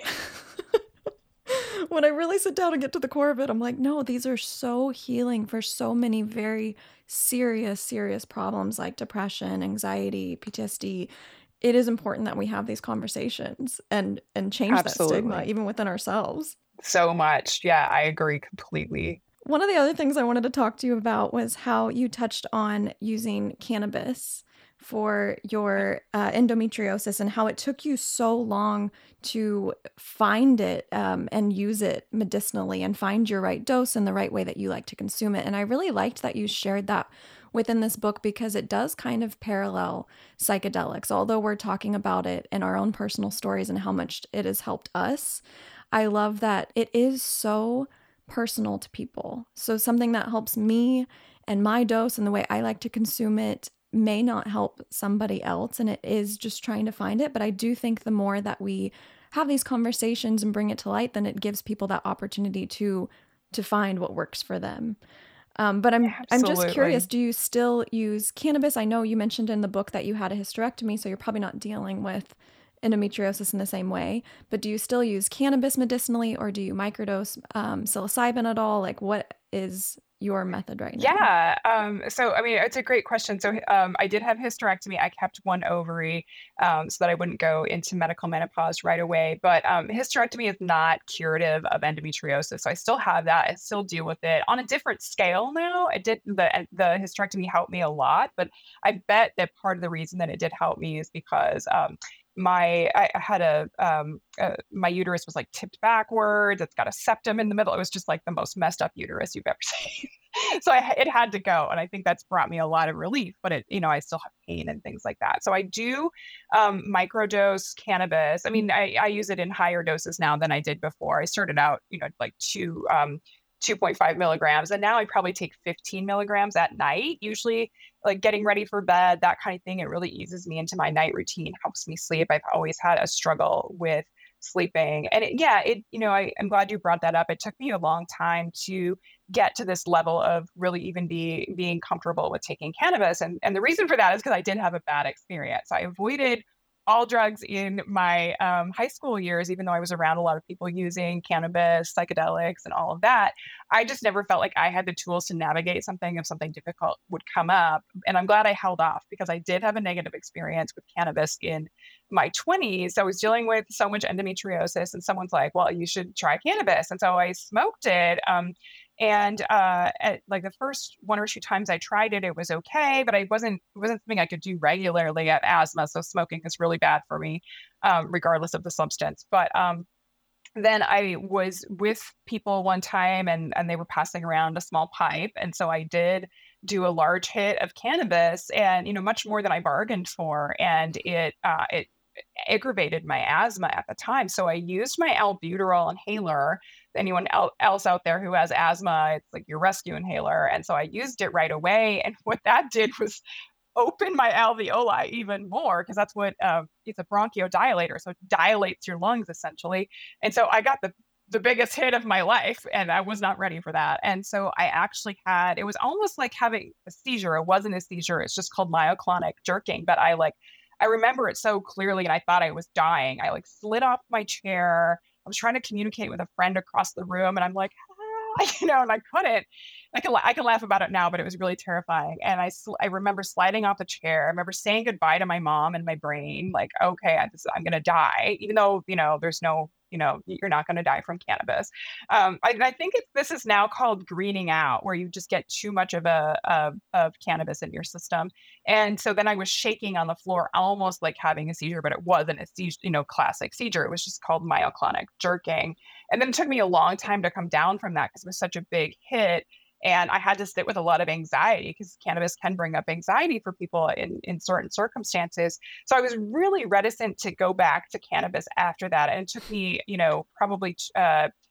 When I really sit down and get to the core of it, I'm like, no, these are so healing for so many very serious, serious problems like depression, anxiety, P T S D. It is important that we have these conversations and and change that stigma Absolutely. even within ourselves. So much. Yeah, I agree completely. One of the other things I wanted to talk to you about was how you touched on using cannabis for your uh, endometriosis and how it took you so long to find it um, and use it medicinally and find your right dose and the right way that you like to consume it. And I really liked that you shared that within this book because it does kind of parallel psychedelics. Although we're talking about it in our own personal stories and how much it has helped us, I love that it is so personal to people. So something that helps me and my dose and the way I like to consume it may not help somebody else. And it is just trying to find it. But I do think the more that we have these conversations and bring it to light, then it gives people that opportunity to to find what works for them. Um, but I'm I'm just curious, Absolutely. do you still use cannabis? I know you mentioned in the book that you had a hysterectomy, so you're probably not dealing with endometriosis in the same way, but do you still use cannabis medicinally or do you microdose um, psilocybin at all? Like, what is your method right now? Yeah. Um, so, I mean, it's a great question. So, um, I did have hysterectomy. I kept one ovary um, so that I wouldn't go into medical menopause right away. But um, hysterectomy is not curative of endometriosis. So, I still have that. I still deal with it on a different scale now. It did the the hysterectomy helped me a lot, but I bet that part of the reason that it did help me is because um, my I I had a um uh, my uterus was like tipped backwards. It's got a septum in the middle. It was just like the most messed up uterus you've ever seen. So I, it had to go, and I think that's brought me a lot of relief. But it, you know, I still have pain and things like that. So I do um, microdose cannabis. I mean, I, I use it in higher doses now than I did before. I started out, you know, like two um, two point five milligrams, and now I probably take fifteen milligrams at night. Usually, like getting ready for bed, that kind of thing. It really eases me into my night routine, helps me sleep. I've always had a struggle with sleeping, and it, yeah, it. You know, I, I'm glad you brought that up. It took me a long time to get to this level of really even be being comfortable with taking cannabis. And and the reason for that is because I did have a bad experience. I avoided all drugs in my um, high school years, even though I was around a lot of people using cannabis, psychedelics, and all of that. I just never felt like I had the tools to navigate something if something difficult would come up. And I'm glad I held off because I did have a negative experience with cannabis in my twenties. I was dealing with so much endometriosis, and someone's like, well, you should try cannabis. And so I smoked it. Um, and uh, at, like the first one or two times I tried it, it was okay, but I wasn't it wasn't something I could do regularly. I have asthma, so smoking is really bad for me, um, regardless of the substance. But um, then I was with people one time, and and they were passing around a small pipe, and so I did do a large hit of cannabis, and you know much more than I bargained for, and it uh, it aggravated my asthma at the time. So I used my albuterol inhaler. Anyone el- else out there who has asthma, it's like your rescue inhaler. And so I used it right away. And what that did was open my alveoli even more because that's what um, it's a bronchodilator. So it dilates your lungs essentially. And so I got the the biggest hit of my life and I was not ready for that. And so I actually had it was almost like having a seizure. It wasn't a seizure, it's just called myoclonic jerking. But I like I remember it so clearly and I thought I was dying. I like slid off my chair. I was trying to communicate with a friend across the room and I'm like, ah, you know, and I couldn't. I can I can laugh about it now, but it was really terrifying. And I sl- I remember sliding off the chair. I remember saying goodbye to my mom and my brain, like, okay, I, this, I'm gonna die, even though you know there's no, you know, you're not gonna die from cannabis. Um, I, I think it's this is now called greening out, where you just get too much of a of, of cannabis in your system. And so then I was shaking on the floor, almost like having a seizure, but it wasn't a seizure, you know, classic seizure. It was just called myoclonic jerking. And then it took me a long time to come down from that because it was such a big hit. And I had to sit with a lot of anxiety because cannabis can bring up anxiety for people in, in certain circumstances. So I was really reticent to go back to cannabis after that. And it took me, you know, probably uh,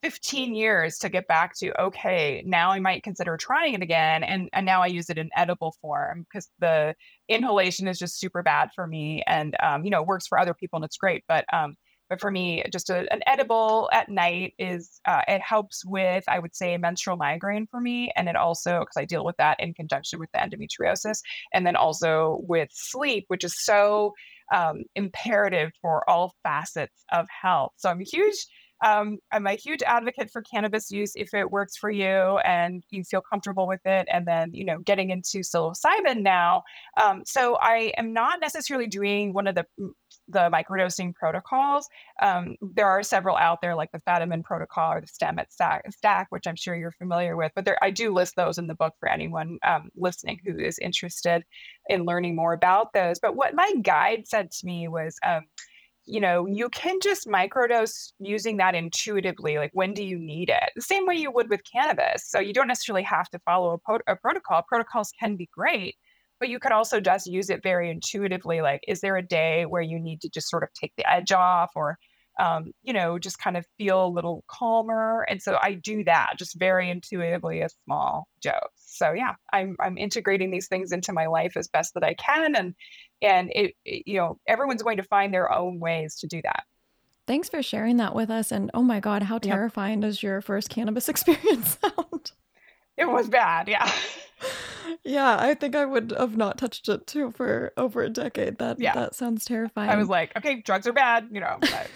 fifteen years to get back to, okay, now I might consider trying it again. And, and now I use it in edible form because the inhalation is just super bad for me. And, um, you know, it works for other people and it's great. But, um, but for me, just a, an edible at night is, uh, it helps with, I would say, menstrual migraine for me. And it also, because I deal with that in conjunction with the endometriosis, and then also with sleep, which is so um, imperative for all facets of health. So I'm a huge um, I'm a huge advocate for cannabis use if it works for you and you feel comfortable with it. And then, you know, getting into psilocybin now. Um, so I am not necessarily doing one of the the microdosing protocols. Um, there are several out there, like the Fadiman protocol or the STEM at Stack, Stack, which I'm sure you're familiar with. But there, I do list those in the book for anyone um, listening who is interested in learning more about those. But what my guide said to me was, um, you know, you can just microdose using that intuitively. Like, when do you need it? The same way you would with cannabis. So you don't necessarily have to follow a, po- a protocol. Protocols can be great, but you could also just use it very intuitively. Like, is there a day where you need to just sort of take the edge off, or, um, you know, just kind of feel a little calmer? And so I do that just very intuitively, a small dose. So yeah, I'm I'm integrating these things into my life as best that I can, and and it, it you know, everyone's going to find their own ways to do that. Thanks for sharing that with us. And oh my God, how Yep. terrifying does your first cannabis experience sound? It was bad, yeah. Yeah, I think I would have not touched it too for over a decade. That Yeah. that sounds terrifying. I was like, okay, drugs are bad, you know. But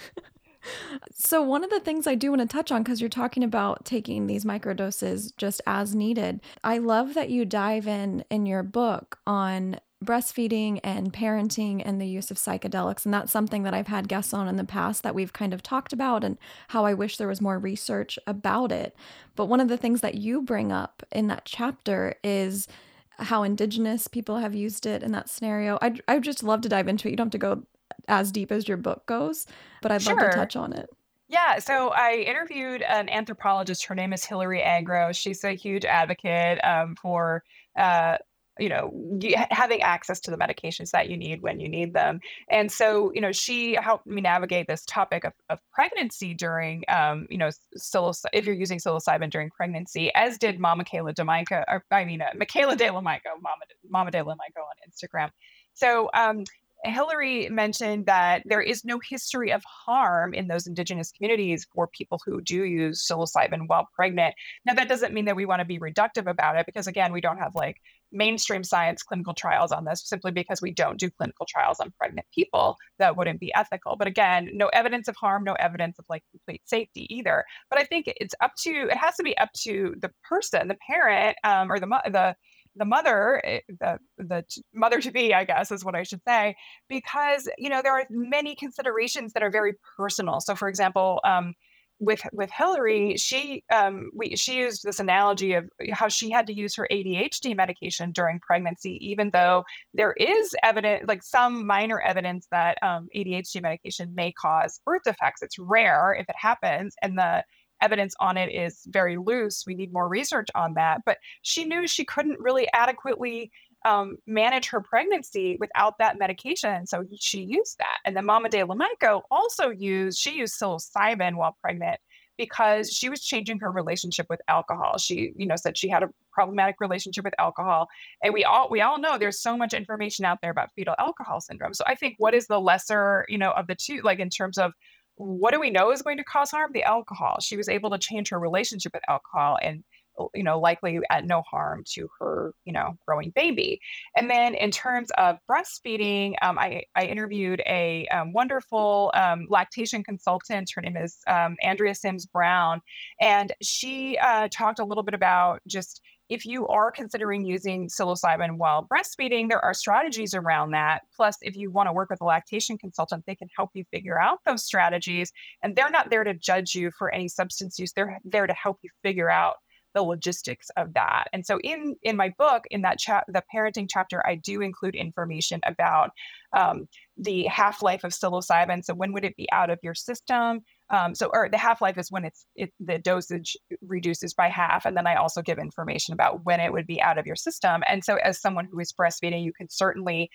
So one of the things I do want to touch on, because you're talking about taking these microdoses just as needed, I love that you dive in in your book on breastfeeding and parenting and the use of psychedelics. And that's something that I've had guests on in the past that we've kind of talked about, and how I wish there was more research about it. But one of the things that you bring up in that chapter is how indigenous people have used it in that scenario. I'd, I'd just love to dive into it. You don't have to go as deep as your book goes, but I'd love to sure. touch on it. Yeah, so I interviewed an anthropologist. Her name is Hilary Agro. She's a huge advocate um, for, uh, you know, y- having access to the medications that you need when you need them. And so, you know, she helped me navigate this topic of, of pregnancy during, um, you know, psilocy- if you're using psilocybin during pregnancy, as did Mama Kayla DeMico, or I mean, uh, Michaela De La Mico, Mama, Mama De La Mico on Instagram. So, um, Hilary mentioned that there is no history of harm in those indigenous communities for people who do use psilocybin while pregnant. Now, that doesn't mean that we want to be reductive about it, because again, we don't have like mainstream science clinical trials on this, simply because we don't do clinical trials on pregnant people. That wouldn't be ethical. But again, no evidence of harm, no evidence of like complete safety either. But I think it's up to, it has to be up to the person, the parent, um, or the, the, the mother, the, the mother to be, I guess, is what I should say, because, you know, there are many considerations that are very personal. So for example, um, with, with Hilary, she, um, we, she used this analogy of how she had to use her A D H D medication during pregnancy, even though there is evidence, like some minor evidence that um, A D H D medication may cause birth defects. It's rare if it happens, and the evidence on it is very loose. We need more research on that. But she knew she couldn't really adequately um, manage her pregnancy without that medication. So she used that. And then Mama De La Mico also used, she used psilocybin while pregnant because she was changing her relationship with alcohol. She, you know, said she had a problematic relationship with alcohol. And we all, we all know there's so much information out there about fetal alcohol syndrome. So I think what is the lesser, you know, of the two, like in terms of what do we know is going to cause harm? The alcohol. She was able to change her relationship with alcohol, and, you know, likely at no harm to her, you know, growing baby. And then in terms of breastfeeding, um, I, I interviewed a um, wonderful um, lactation consultant. Her name is um, Andrea Sims Brown. And she uh, talked a little bit about just, if you are considering using psilocybin while breastfeeding, there are strategies around that. Plus, if you want to work with a lactation consultant, they can help you figure out those strategies. And they're not there to judge you for any substance use. They're there to help you figure out the logistics of that. And so in, in my book, in that chat, the parenting chapter, I do include information about um, the half-life of psilocybin. So when would it be out of your system? Um, so, or the half-life is when it's it, the dosage reduces by half. And then I also give information about when it would be out of your system. And so as someone who is breastfeeding, you can certainly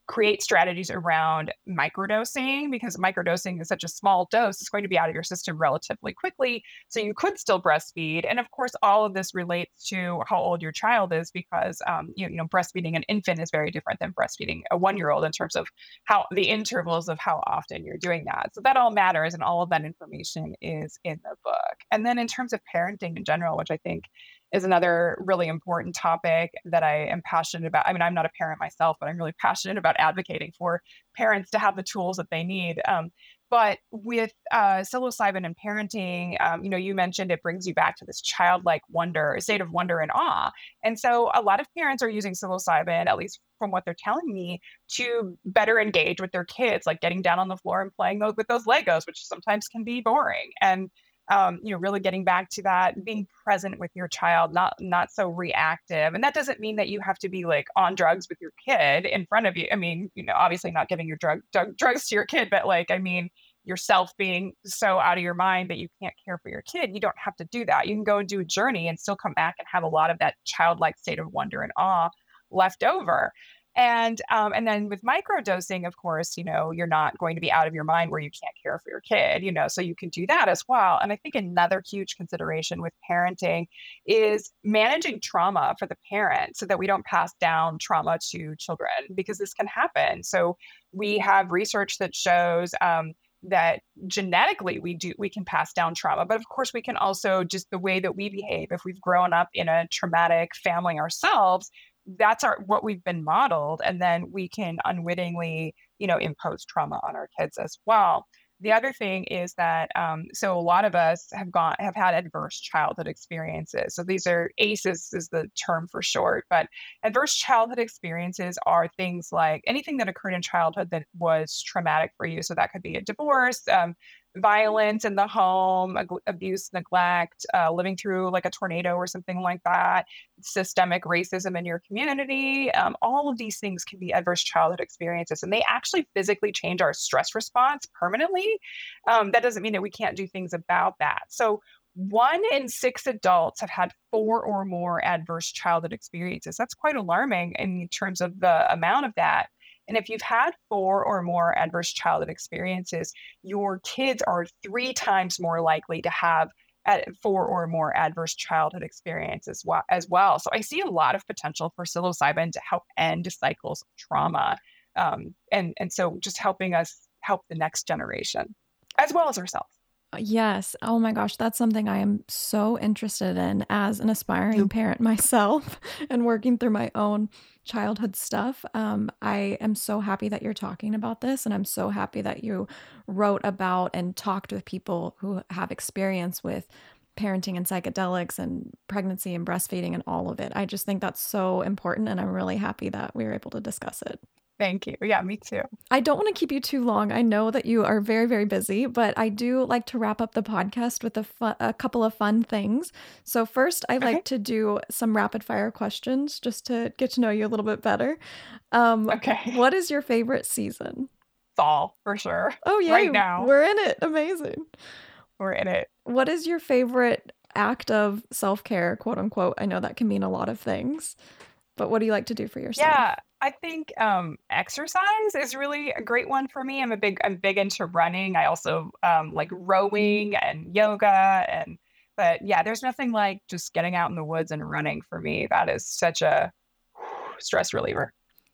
create strategies around microdosing, because microdosing is such a small dose, it's going to be out of your system relatively quickly. So you could still breastfeed. And of course, all of this relates to how old your child is, because um, you, you know, breastfeeding an infant is very different than breastfeeding a one-year-old in terms of how the intervals of how often you're doing that. So that all matters, and all of that information is in the book. And then in terms of parenting in general, which I think is another really important topic that I am passionate about. I mean, I'm not a parent myself, but I'm really passionate about advocating for parents to have the tools that they need. Um, but with uh, psilocybin and parenting, um, you know, you mentioned it brings you back to this childlike wonder, a state of wonder and awe. And so a lot of parents are using psilocybin, at least from what they're telling me, to better engage with their kids, like getting down on the floor and playing those, with those Legos, which sometimes can be boring. And um, you know, really getting back to that, being present with your child, not not so reactive. And that doesn't mean that you have to be like on drugs with your kid in front of you. I mean, you know, obviously not giving your drug, drug drugs to your kid, but like, I mean, yourself being so out of your mind that you can't care for your kid. You don't have to do that. You can go and do a journey and still come back and have a lot of that childlike state of wonder and awe left over. And um, and then with microdosing, of course, you know, you're not going to be out of your mind where you can't care for your kid, you know, so you can do that as well. And I think another huge consideration with parenting is managing trauma for the parent, so that we don't pass down trauma to children, because this can happen. So we have research that shows um, that genetically we do we can pass down trauma, but of course we can also, just the way that we behave, if we've grown up in a traumatic family ourselves, that's our what we've been modeled, and then we can unwittingly, you know, impose trauma on our kids as well. The other thing is that um, so a lot of us have gone have had adverse childhood experiences. So these are A C Es is the term for short, but adverse childhood experiences are things like anything that occurred in childhood that was traumatic for you. So that could be a divorce, um, violence in the home, ag- abuse, neglect, uh, living through like a tornado or something like that, systemic racism in your community. Um, all of these things can be adverse childhood experiences, and they actually physically change our stress response permanently. Um, that doesn't mean that we can't do things about that. So one in six adults have had four or more adverse childhood experiences. That's quite alarming in terms of the amount of that. And if you've had four or more adverse childhood experiences, your kids are three times more likely to have at four or more adverse childhood experiences as well. So I see a lot of potential for psilocybin to help end cycles of trauma. Um, and, and so just helping us help the next generation as well as ourselves. Yes. Oh my gosh, that's something I am so interested in as an aspiring parent myself and working through my own childhood stuff. Um, I am so happy that you're talking about this, and I'm so happy that you wrote about and talked with people who have experience with parenting and psychedelics and pregnancy and breastfeeding and all of it. I just think that's so important, and I'm really happy that we were able to discuss it. Thank you. Yeah, me too. I don't want to keep you too long. I know that you are very, very busy, but I do like to wrap up the podcast with a, fu- a couple of fun things. So first, I like Okay. to do some rapid fire questions just to get to know you a little bit better. Um, Okay. What is your favorite season? Fall, for sure. Oh, yeah. Right now. We're in it. Amazing. We're in it. What is your favorite act of self-care, quote unquote? I know that can mean a lot of things, but what do you like to do for yourself? Yeah, I think um, exercise is really a great one for me. I'm a big, I'm big into running. I also um, like rowing and yoga, and but yeah, there's nothing like just getting out in the woods and running for me. That is such a stress reliever.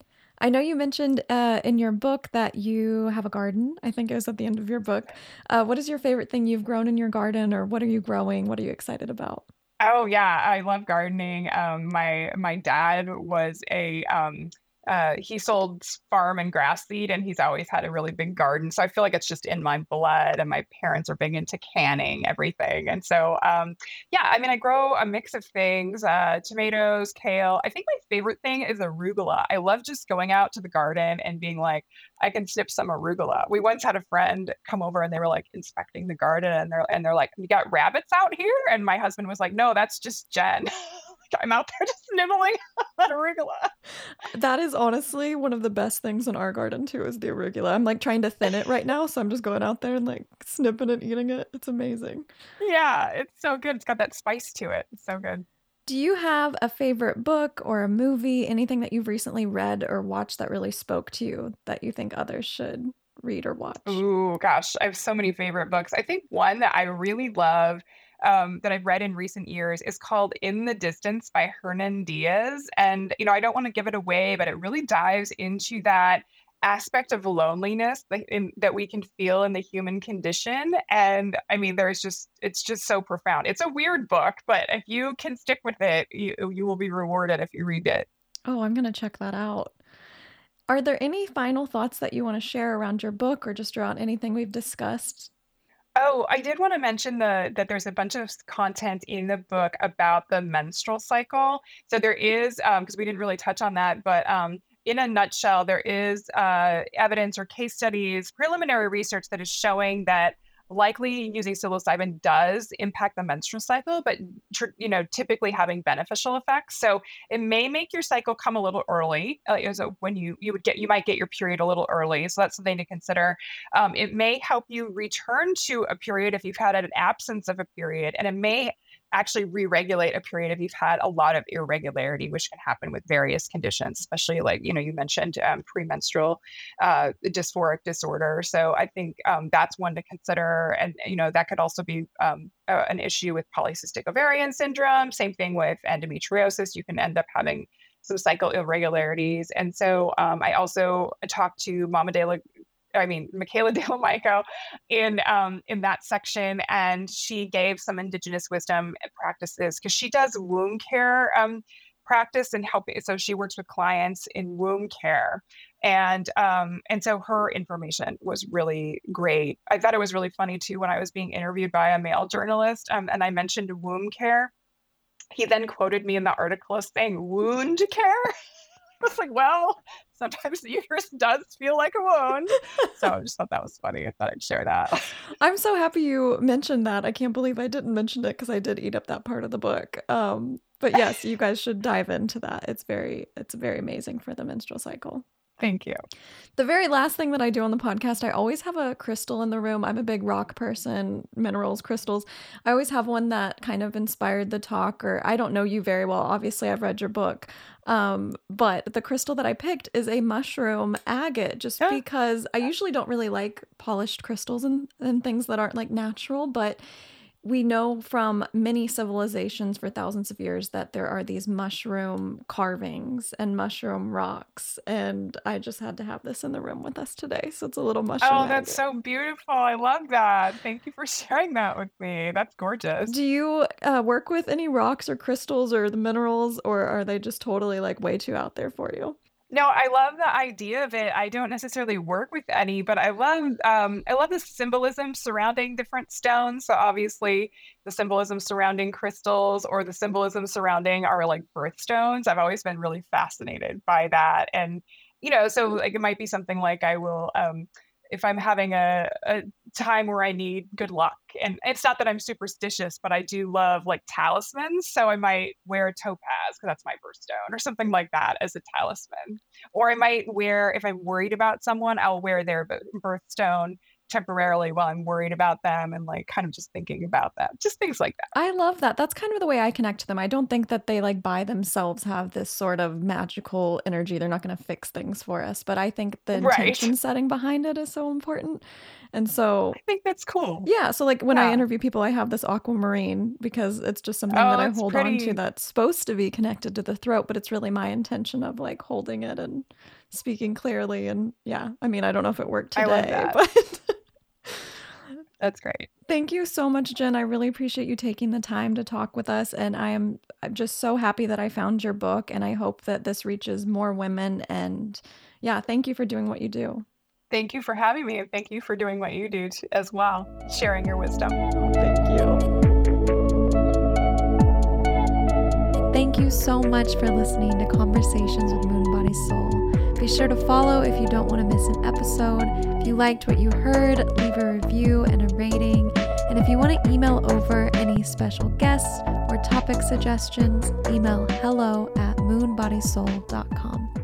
I know you mentioned uh, in your book that you have a garden. I think it was at the end of your book. Uh, what is your favorite thing you've grown in your garden, or what are you growing? What are you excited about? Oh yeah, I love gardening. Um, my my dad was a um, uh, he sold farm and grass seed, and he's always had a really big garden. So I feel like it's just in my blood. And my parents are big into canning everything, and so um, yeah, I mean, I grow a mix of things: uh, tomatoes, kale. I think my favorite thing is arugula. I love just going out to the garden and being like, I can snip some arugula. We once had a friend come over, and they were like inspecting the garden, and they're and they're like, "You got rabbits out here?" And my husband was like, "No, that's just Jen." I'm out there just nibbling on arugula. That is honestly one of the best things in our garden too, is the arugula. I'm like trying to thin it right now, so I'm just going out there and like snipping it, eating it. It's amazing. Yeah, it's so good. It's got that spice to it. It's so good. Do you have a favorite book or a movie, anything that you've recently read or watched that really spoke to you that you think others should read or watch? Ooh, gosh, I have so many favorite books. I think one that I really love, um, that I've read in recent years is called In the Distance by Hernan Diaz. And, you know, I don't want to give it away, but it really dives into that aspect of loneliness that, in, that we can feel in the human condition. And I mean, there's just, it's just so profound. It's a weird book, but if you can stick with it, you, you will be rewarded if you read it. Oh, I'm going to check that out. Are there any final thoughts that you want to share around your book or just around anything we've discussed? Oh, I did want to mention the that there's a bunch of content in the book about the menstrual cycle. So there is, um, because we didn't really touch on that, but um, in a nutshell, there is uh, evidence or case studies, preliminary research that is showing that likely using psilocybin does impact the menstrual cycle, but tr- you know, typically having beneficial effects. So it may make your cycle come a little early. Uh, so when you you would get you might get your period a little early. So that's something to consider. Um, it may help you return to a period if you've had an absence of a period, and it may actually re-regulate a period if you've had a lot of irregularity, which can happen with various conditions, especially like, you know, you mentioned um, premenstrual uh, dysphoric disorder. So I think um, that's one to consider. And, you know, that could also be um, a, an issue with polycystic ovarian syndrome. Same thing with endometriosis. You can end up having some cycle irregularities. And so um, I also talked to Mama De La I mean, Michaela De La Mico in um, in that section, and she gave some indigenous wisdom practices because she does womb care um, practice and help. So she works with clients in womb care, and um, and so her information was really great. I thought it was really funny too when I was being interviewed by a male journalist, um, and I mentioned womb care. He then quoted me in the article as saying wound care. I was like, well, sometimes the uterus does feel like a wound. So I just thought that was funny. I thought I'd share that. I'm so happy you mentioned that. I can't believe I didn't mention it because I did eat up that part of the book. Um, but yes, you guys should dive into that. It's very, it's very amazing for the menstrual cycle. Thank you. The very last thing that I do on the podcast, I always have a crystal in the room. I'm a big rock person, minerals, crystals. I always have one that kind of inspired the talk, or I don't know you very well. Obviously, I've read your book. Um, but the crystal that I picked is a mushroom agate, just Yeah. because I usually don't really like polished crystals and, and things that aren't like natural, but we know from many civilizations for thousands of years that there are these mushroom carvings and mushroom rocks. And I just had to have this in the room with us today. So it's a little mushroom Oh, agate. that's so beautiful. I love that. Thank you for sharing that with me. That's gorgeous. Do you uh, work with any rocks or crystals or the minerals, or are they just totally like way too out there for you? No, I love the idea of it. I don't necessarily work with any, but I love um, I love the symbolism surrounding different stones. So obviously the symbolism surrounding crystals or the symbolism surrounding our like birthstones. I've always been really fascinated by that. And, you know, so like it might be something like I will um if I'm having a, a time where I need good luck. And it's not that I'm superstitious, but I do love like talismans. So I might wear a topaz because that's my birthstone or something like that as a talisman. Or I might wear, if I'm worried about someone, I'll wear their birthstone temporarily while I'm worried about them and like kind of just thinking about them, just things like that. I love that. That's kind of the way I connect to them. I don't think that they like by themselves have this sort of magical energy. They're not going to fix things for us, but I think the Right. intention setting behind it is so important. And so I think that's cool. yeah, so like when I Yeah. interview people, I have this aquamarine because it's just something Oh, that I it's hold on to pretty. that's supposed to be connected to the throat, but it's really my intention of like holding it and speaking clearly. And yeah, I mean, I don't know if it worked I love today, that. but That's great. thank you so much, Jen. I really appreciate you taking the time to talk with us. And I am I'm just so happy that I found your book, and I hope that this reaches more women. And yeah, thank you for doing what you do. Thank you for having me, and thank you for doing what you do t- as well, sharing your wisdom. Oh, thank you. Thank you so much for listening to Conversations with Moon Body Soul. Be sure to follow if you don't want to miss an episode. If you liked what you heard, leave a review and a rating. And if you want to email over any special guests or topic suggestions, email hello at moon body soul dot com.